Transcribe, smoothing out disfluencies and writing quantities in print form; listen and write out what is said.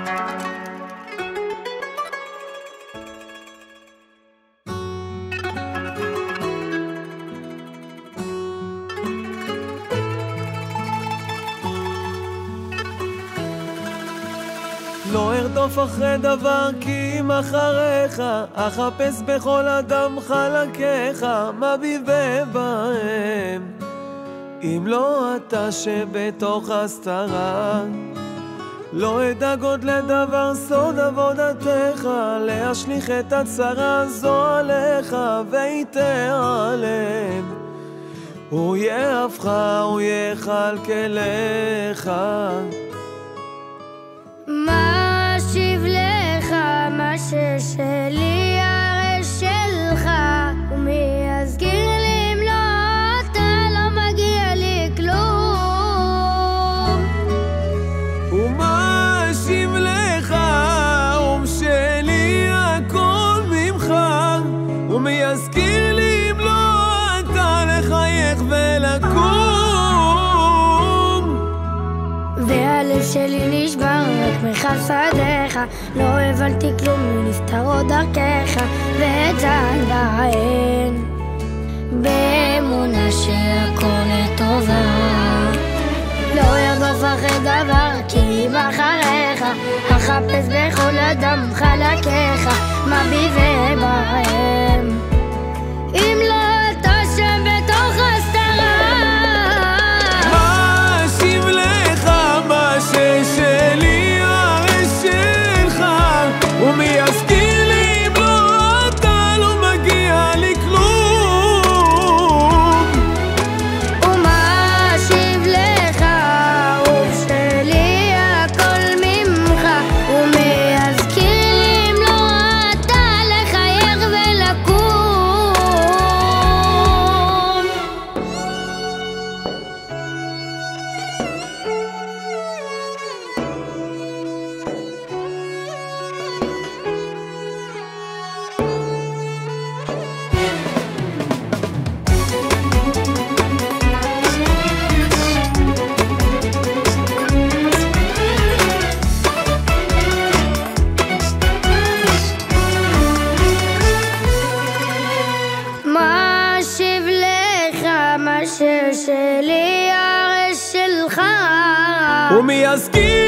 לא ארדוף אחרי דבר כי אם אחריך, אחפש בכל אדם חלקיך, מה בי ובהם אם לא אתה שבתוך הסתרה. לא אדאג עוד לדבר סוד עבודתך, להשליך את הצרה הזו עליך ויתעלם. הוא יאהבך, הוא יכלכלך. מה אשיב לך, מה ששלי הרי שלך, ומי יזכיר לי אם לא אתה, לא מגיע לי כלום. ומה אשיב לך, שלי הכל ממך, ומי יזכיר לי אם לא אתה, לחייך ולקום. והלב שלי נשבר רק מחסדיך, לא הבנתי כלום מנסתרות דרכך, ואת עדיין באמונה שהכל לטובה. לא ארדוף אחרי דבר כי אם אחריך, אחפש בכל אדם חלקיך, מה בי ובהם אם לא אתה שם בתוך הסתרה. מה אשיב לך, מה ששלי הרי שלך, ומי יזכיר לי אם לא אתה, לא מגיע לי כלום. ומה אשיב לך, ושלי הכל ממך, ומי יזכיר לי אם לא אתה, לחייך ולקום. מה אשיב לך, מה ששלי הרי שלך, ומי יזכיר